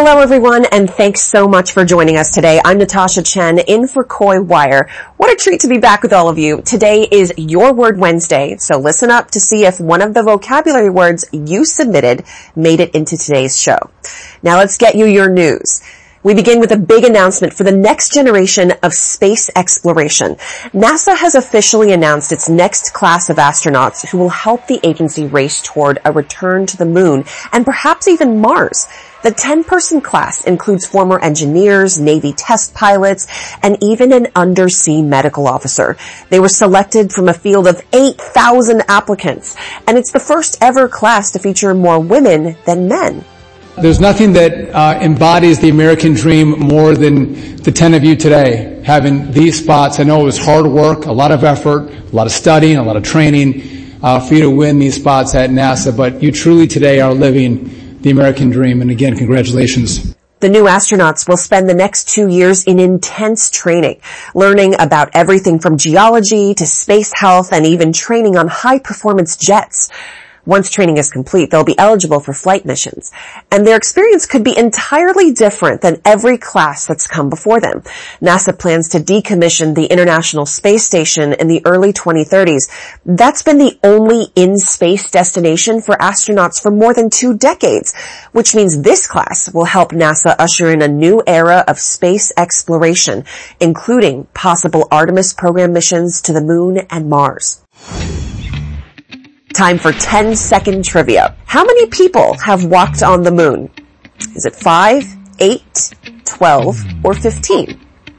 Hello, everyone, and thanks so much for joining us today. I'm Natasha Chen, in for Coy Wire. What a treat to be back with all of you. Today is Your Word Wednesday, so listen up to see if one of the vocabulary words you submitted made it into today's show. Now let's get you your news. We begin with a big announcement for the next generation of space exploration. NASA has officially announced its next class of astronauts who will help the agency race toward a return to the moon and perhaps even Mars. The 10-person class includes former engineers, Navy test pilots, and even an undersea medical officer. They were selected from a field of 8,000 applicants, and it's the first ever class to feature more women than men. There's nothing that embodies the American dream more than the 10 of you today having these spots. I know it was hard work, a lot of effort, a lot of studying, a lot of training for you to win these spots at NASA, but you truly today are living the American dream, and again, congratulations. The new astronauts will spend the next 2 years in intense training, learning about everything from geology to space health and even training on high-performance jets. Once training is complete, they'll be eligible for flight missions, and their experience could be entirely different than every class that's come before them. NASA plans to decommission the International Space Station in the early 2030s. That's been the only in-space destination for astronauts for more than 2 decades, which means this class will help NASA usher in a new era of space exploration, including possible Artemis program missions to the moon and Mars. Time for 10-second trivia. How many people have walked on the moon? Is it 5, 8, 12, or 15?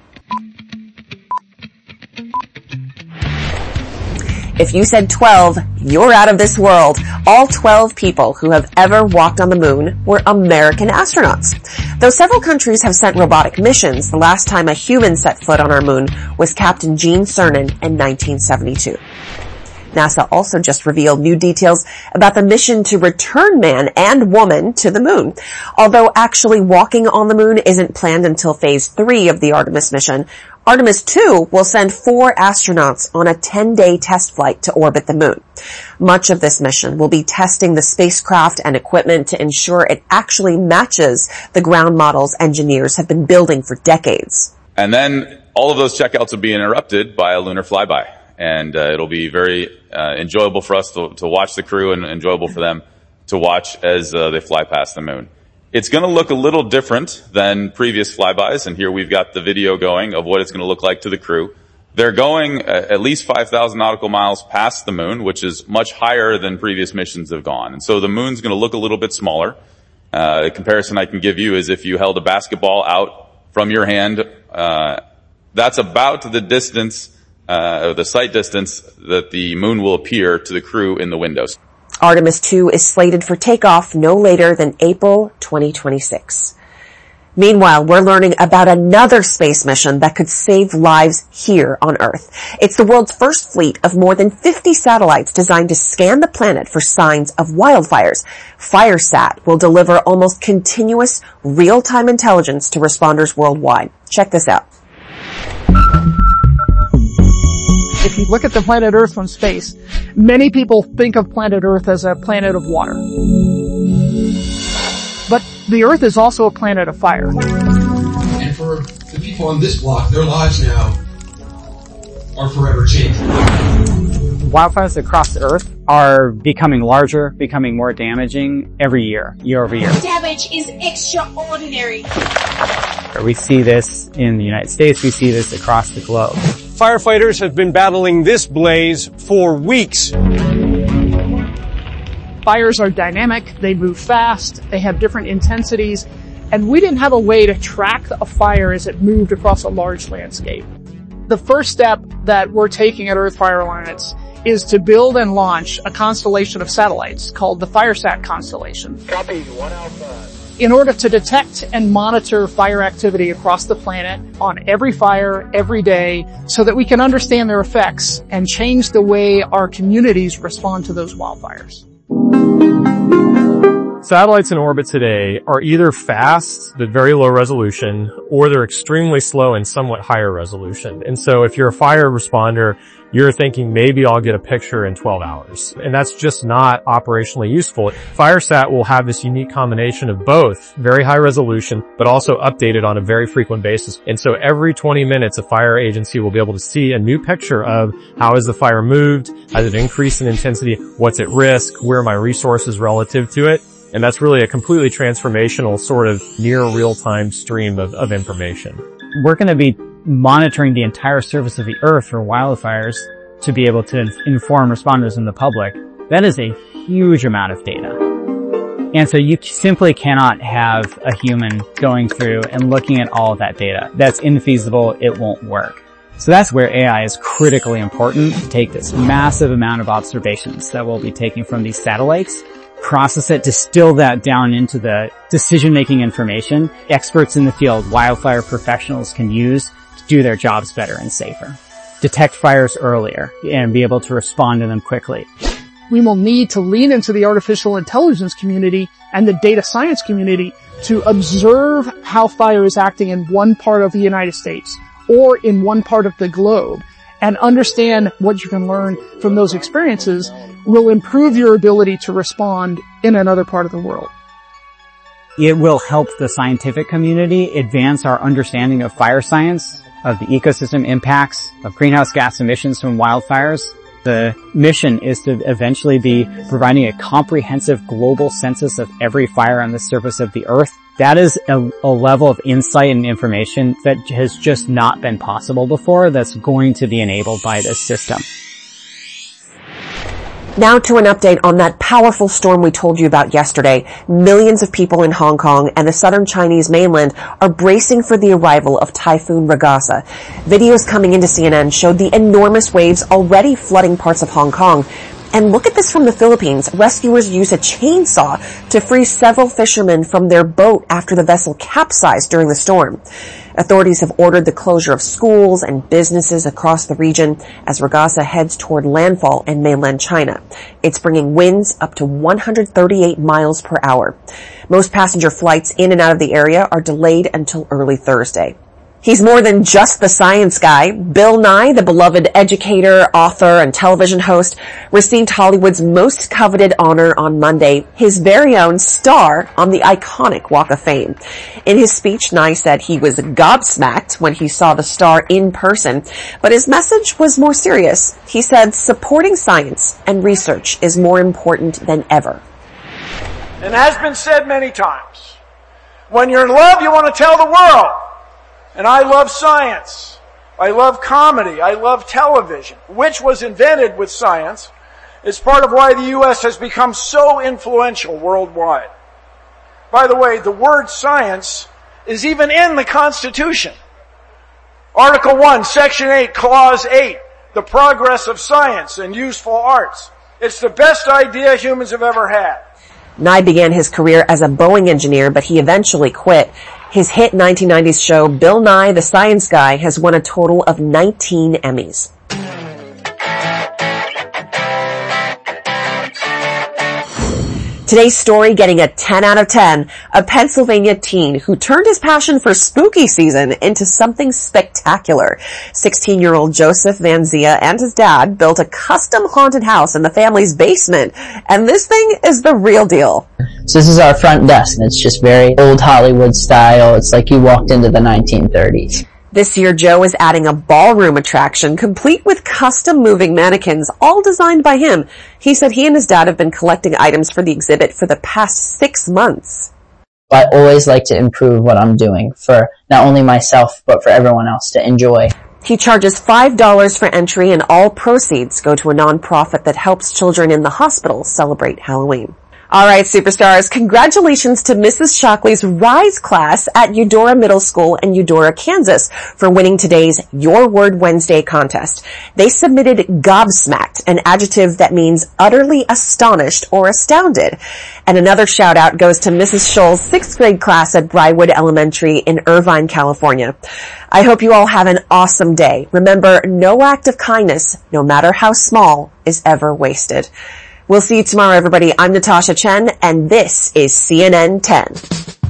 If you said 12, you're out of this world. All 12 people who have ever walked on the moon were American astronauts. Though several countries have sent robotic missions, the last time a human set foot on our moon was Captain Gene Cernan in 1972. NASA also just revealed new details about the mission to return man and woman to the moon. Although actually walking on the moon isn't planned until phase 3 of the Artemis mission, Artemis 2 will send 4 astronauts on a 10-day test flight to orbit the moon. Much of this mission will be testing the spacecraft and equipment to ensure it actually matches the ground models engineers have been building for decades. And then all of those checkouts will be interrupted by a lunar flyby. And it'll be very enjoyable for us to watch the crew and enjoyable for them to watch as they fly past the moon. It's going to look a little different than previous flybys, and here we've got the video going of what it's going to look like to the crew. They're going at least 5,000 nautical miles past the moon, which is much higher than previous missions have gone. And so the moon's going to look a little bit smaller. A comparison I can give you is if you held a basketball out from your hand, that's about the distance the sight distance that the moon will appear to the crew in the windows. Artemis 2 is slated for takeoff no later than April 2026. Meanwhile, we're learning about another space mission that could save lives here on Earth. It's the world's first fleet of more than 50 satellites designed to scan the planet for signs of wildfires. FireSat will deliver almost continuous, real-time intelligence to responders worldwide. Check this out. If you look at the planet Earth from space, many people think of planet Earth as a planet of water. But the Earth is also a planet of fire. And for the people on this block, their lives now are forever changed. Wildfires across the Earth are becoming larger, becoming more damaging every year over year. The damage is extraordinary. We see this in the United States, we see this across the globe. Firefighters have been battling this blaze for weeks. Fires are dynamic, they move fast, they have different intensities, and we didn't have a way to track a fire as it moved across a large landscape. The first step that we're taking at Earth Fire Alliance is to build and launch a constellation of satellites called the FireSat constellation. Copy, 1 Alpha. In order to detect and monitor fire activity across the planet on every fire, every day, so that we can understand their effects and change the way our communities respond to those wildfires. Satellites in orbit today are either fast, but very low resolution, or they're extremely slow and somewhat higher resolution. And so if you're a fire responder, you're thinking maybe I'll get a picture in 12 hours. And that's just not operationally useful. FireSat will have this unique combination of both very high resolution, but also updated on a very frequent basis. And so every 20 minutes, a fire agency will be able to see a new picture of how has the fire moved, has it increased in intensity, what's at risk, where are my resources relative to it. And that's really a completely transformational sort of near real-time stream of information. We're going to be monitoring the entire surface of the Earth for wildfires to be able to inform responders and the public. That is a huge amount of data. And so you simply cannot have a human going through and looking at all of that data. That's infeasible. It won't work. So that's where AI is critically important, to take this massive amount of observations that we'll be taking from these satellites, process it, distill that down into the decision-making information experts in the field, wildfire professionals, can use to do their jobs better and safer. Detect fires earlier and be able to respond to them quickly. We will need to lean into the artificial intelligence community and the data science community to observe how fire is acting in one part of the United States or in one part of the globe, and understand what you can learn from those experiences will improve your ability to respond in another part of the world. It will help the scientific community advance our understanding of fire science, of the ecosystem impacts, of greenhouse gas emissions from wildfires. The mission is to eventually be providing a comprehensive global census of every fire on the surface of the Earth. That is a level of insight and information that has just not been possible before, that's going to be enabled by this system. Now to an update on that powerful storm we told you about yesterday. Millions of people in Hong Kong and the southern Chinese mainland are bracing for the arrival of Typhoon Ragasa. Videos coming into CNN showed the enormous waves already flooding parts of Hong Kong. And look at this from the Philippines. Rescuers used a chainsaw to free several fishermen from their boat after the vessel capsized during the storm. Authorities have ordered the closure of schools and businesses across the region as Ragasa heads toward landfall in mainland China. It's bringing winds up to 138 miles per hour. Most passenger flights in and out of the area are delayed until early Thursday. He's more than just the science guy. Bill Nye, the beloved educator, author, and television host, received Hollywood's most coveted honor on Monday, his very own star on the iconic Walk of Fame. In his speech, Nye said he was gobsmacked when he saw the star in person, but his message was more serious. He said supporting science and research is more important than ever. And has been said many times, when you're in love, you want to tell the world. And I love science. I love comedy. I love television, which was invented with science. It's part of why the U.S. has become so influential worldwide. By the way, the word science is even in the Constitution. Article 1, Section 8, Clause 8, the progress of science and useful arts. It's the best idea humans have ever had. Nye began his career as a Boeing engineer, but he eventually quit. His hit 1990s show, Bill Nye the Science Guy, has won a total of 19 Emmys. Today's story getting a 10 out of 10. A Pennsylvania teen who turned his passion for spooky season into something spectacular. 16-year-old Joseph Van Zia and his dad built a custom haunted house in the family's basement. And this thing is the real deal. So this is our front desk, and it's just very old Hollywood style. It's like you walked into the 1930s. This year, Joe is adding a ballroom attraction complete with custom moving mannequins, all designed by him. He said he and his dad have been collecting items for the exhibit for the past 6 months. I always like to improve what I'm doing for not only myself, but for everyone else to enjoy. He charges $5 for entry, and all proceeds go to a nonprofit that helps children in the hospital celebrate Halloween. All right, superstars, congratulations to Mrs. Shockley's Rise class at Eudora Middle School in Eudora, Kansas for winning today's Your Word Wednesday contest. They submitted gobsmacked, an adjective that means utterly astonished or astounded. And another shout out goes to Mrs. Scholl's 6th grade class at Briarwood Elementary in Irvine, California. I hope you all have an awesome day. Remember, no act of kindness, no matter how small, is ever wasted. We'll see you tomorrow, everybody. I'm Natasha Chen, and this is CNN 10.